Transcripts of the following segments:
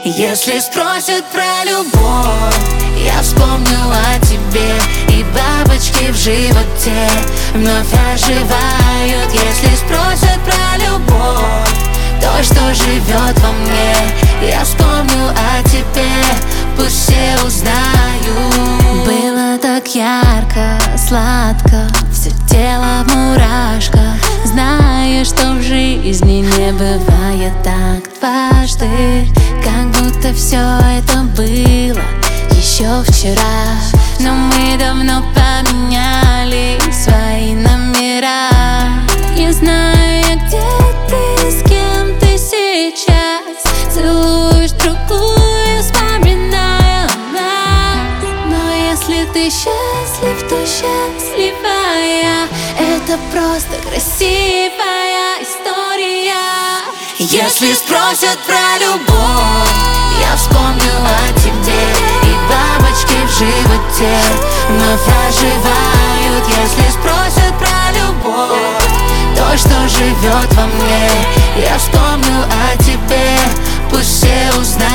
Если спросят про любовь, я вспомню о тебе, и бабочки в животе вновь оживают. Если спросят про любовь, то, что живет во мне, я вспомню о тебе, пусть все узнают. Было так ярко, сладко, все тело в мурашках. Знаешь, что в жизни не бывает так дважды, как будто все это было еще вчера. Но мы давно поменяли свои номера. Я знаю, где ты, с кем ты сейчас целуешь другую, вспоминая нас. Но если ты счастлив, то счастливая. Это просто красивая история. Если спросят про любовь, я вспомню о тебе, и бабочки в животе вновь оживают. Если спросят про любовь, то, что живет во мне, я вспомню о тебе, пусть все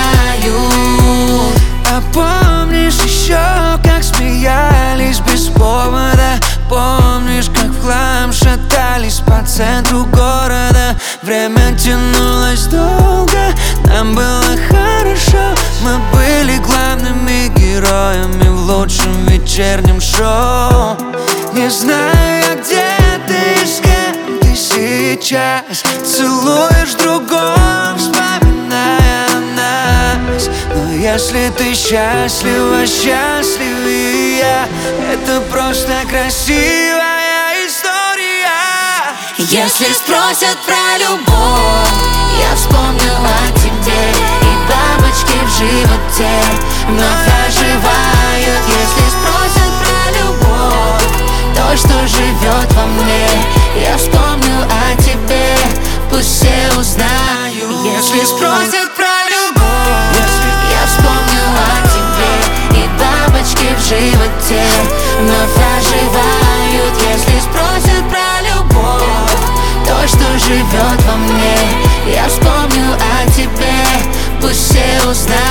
узнают. А помнишь еще, как смеялись без повода? Помнишь, как в хлам шатались по центру города? Время тянулось долго, нам было хорошо. Мы были главными героями в лучшем вечернем шоу. Не знаю, где ты, с кем ты сейчас целуешь другого, вспоминая нас. Но если ты счастлива, счастливее я, это просто красивая история. Если спросят про любовь, я вспомню о тебе, и бабочки в животе вновь оживают. Если спросят про любовь, то, что живет во мне, я вспомню о тебе, пусть все узнают. Если спросят про любовь, я вспомню о тебе, и бабочки в животе вновь оживают. Если спросят про любовь, то, что живет во мне, я вспомню о тебе, пусть все узнают.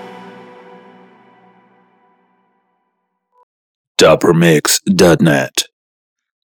Topremix.net